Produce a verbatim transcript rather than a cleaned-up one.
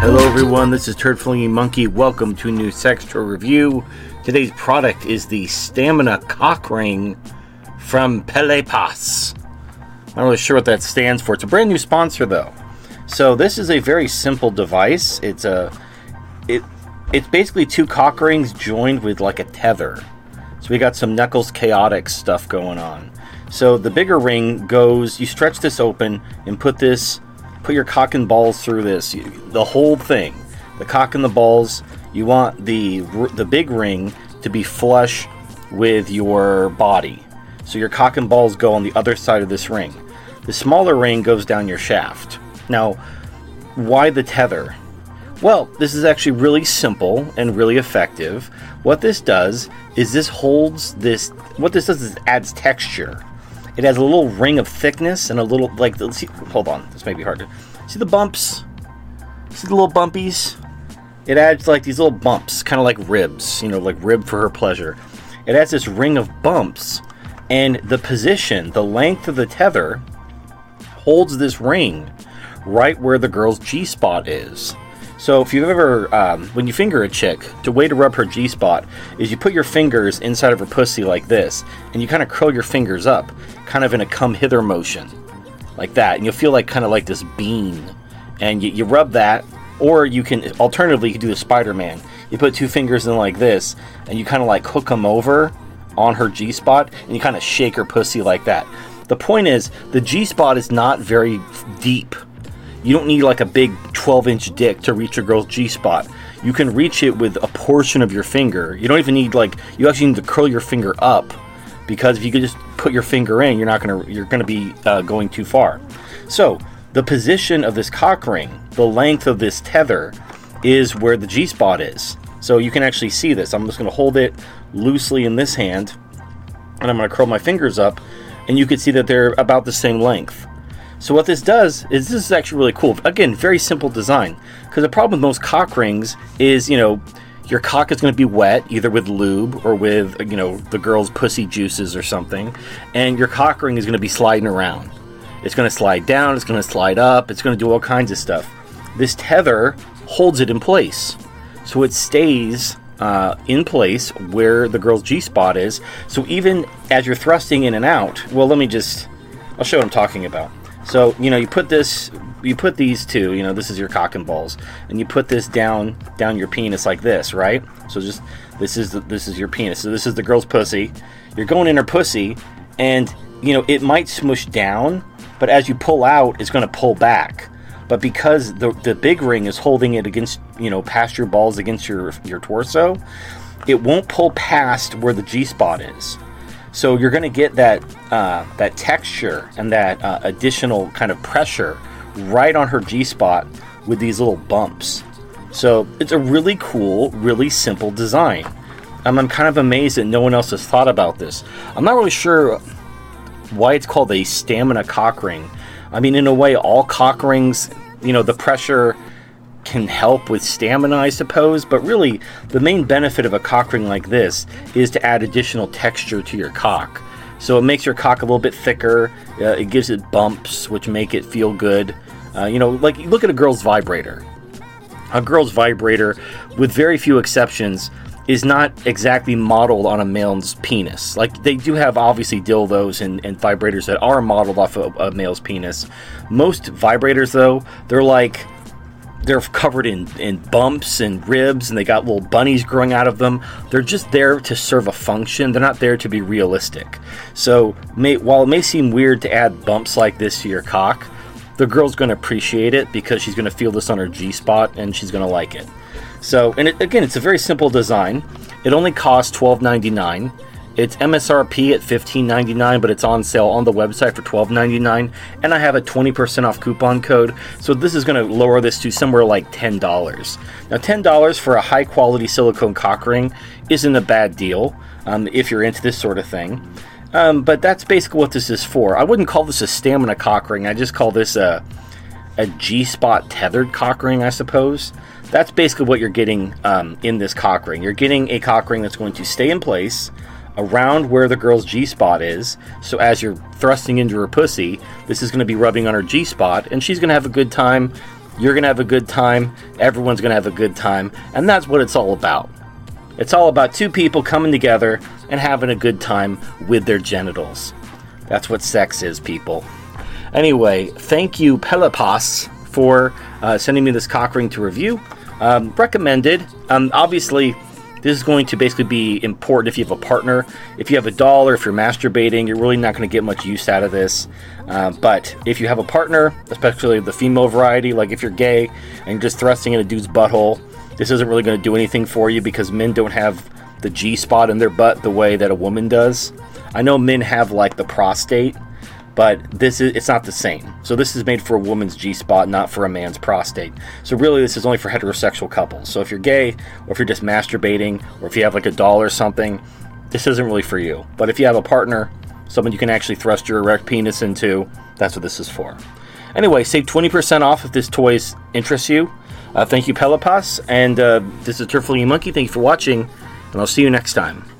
Hello everyone, this is Turd Flinging Monkey. Welcome to a new sex toy review. Today's product is the Stamina Cock Ring from Pelepas. I'm not really sure what that stands for. It's a brand new sponsor though. So this is a very simple device. It's a it it's basically two cock rings joined with like a tether. So we got some Knuckles Chaotix stuff going on. So the bigger ring goes, you stretch this open and put this Put your cock and balls through this. The whole thing. The cock and the balls. You want the the big ring to be flush with your body. So your cock and balls go on the other side of this ring. The smaller ring goes down your shaft. Now, why the tether? Well, this is actually really simple and really effective. What this does is this holds this... What this does is it adds texture. It has a little ring of thickness and a little, like, let's see, hold on, this may be hard to, see the bumps? See the little bumpies? It adds, like, these little bumps, kind of like ribs, you know, like rib for her pleasure. It adds this ring of bumps, and the position, the length of the tether, holds this ring right where the girl's G-spot is. So if you've ever, um, when you finger a chick, the way to rub her G-spot is you put your fingers inside of her pussy like this, and you kind of curl your fingers up, kind of in a come hither motion, like that, and you'll feel like kind of like this bean, and you, you rub that, or you can, alternatively, you can do the Spider-Man. You put two fingers in like this, and you kind of like hook them over on her G-spot, and you kind of shake her pussy like that. The point is, the G-spot is not very deep. You don't need like a big twelve inch dick to reach a girl's G-spot. You can reach it with a portion of your finger. You don't even need like, you actually need to curl your finger up, because if you could just put your finger in, you're not gonna, you're gonna be uh, going too far. So the position of this cock ring, the length of this tether, is where the G-spot is. So you can actually see this. I'm just gonna hold it loosely in this hand, and I'm gonna curl my fingers up, and you can see that they're about the same length. So what this does is, this is actually really cool. Again, very simple design. Because the problem with most cock rings is, you know, your cock is going to be wet, either with lube or with, you know, the girl's pussy juices or something. And your cock ring is going to be sliding around. It's going to slide down, it's going to slide up, it's going to do all kinds of stuff. This tether holds it in place. So it stays uh, in place where the girl's G-spot is. So even as you're thrusting in and out, well, let me just, I'll show what I'm talking about. So, you know, you put this, you put these two, you know, this is your cock and balls, and you put this down, down your penis like this, right? So just, this is, the, this is your penis. So this is the girl's pussy. You're going in her pussy, and, you know, it might smush down, but as you pull out, it's going to pull back. But because the, the big ring is holding it against, you know, past your balls against your, your torso, it won't pull past where the G-spot is. So you're going to get that uh, that texture and that uh, additional kind of pressure right on her G-spot with these little bumps. So it's a really cool, really simple design. Um, I'm kind of amazed that no one else has thought about this. I'm not really sure why it's called a Stamina Cock Ring. I mean, in a way, all cock rings, you know, the pressure can help with stamina, I suppose, but really the main benefit of a cock ring like this is to add additional texture to your cock. So it makes your cock a little bit thicker, uh, it gives it bumps which make it feel good. Uh, you know, like look at a girl's vibrator. A girl's vibrator, with very few exceptions, is not exactly modeled on a male's penis. Like, they do have obviously dildos and, and vibrators that are modeled off of a male's penis. Most vibrators though, they're like, they're covered in, in bumps and ribs, and they got little bunnies growing out of them. They're just there to serve a function. They're not there to be realistic. So may, while it may seem weird to add bumps like this to your cock, the girl's going to appreciate it because she's going to feel this on her G-spot, and she's going to like it. So, and it, again, it's a very simple design. It only costs twelve ninety-nine. It's M S R P at fifteen ninety-nine, but it's on sale on the website for twelve ninety-nine, and I have a twenty percent off coupon code, so this is going to lower this to somewhere like ten dollars. Now, ten dollars for a high-quality silicone cock ring isn't a bad deal um, if you're into this sort of thing, um, but that's basically what this is for. I wouldn't call this a Stamina cock ring. I just call this a, a G-spot tethered cock ring, I suppose. That's basically what you're getting um, in this cock ring. You're getting a cock ring that's going to stay in place around where the girl's G-spot is, so as you're thrusting into her pussy, this is going to be rubbing on her G-spot, and she's going to have a good time You're going to have a good time. Everyone's going to have a good time. And that's what it's all about. It's all about two people coming together and having a good time with their genitals. That's what sex is, people. Anyway, thank you, Pelepas, for uh, sending me this cock ring to review. Um, recommended. Um, obviously, this is going to basically be important if you have a partner. If you have a doll or if you're masturbating, you're really not going to get much use out of this. Uh, but if you have a partner, especially the female variety, like if you're gay and you're just thrusting in a dude's butthole, this isn't really going to do anything for you because men don't have the G-spot in their butt the way that a woman does. I know men have like the prostate, but this is it's not the same. So this is made for a woman's G-spot, not for a man's prostate. So really this is only for heterosexual couples. So if you're gay, or if you're just masturbating, or if you have like a doll or something, this isn't really for you. But if you have a partner, someone you can actually thrust your erect penis into, that's what this is for. Anyway, save twenty percent off if this toy interests you. Uh, thank you, Pelepas, and uh, this is Turd Flinging Monkey. Thank you for watching, and I'll see you next time.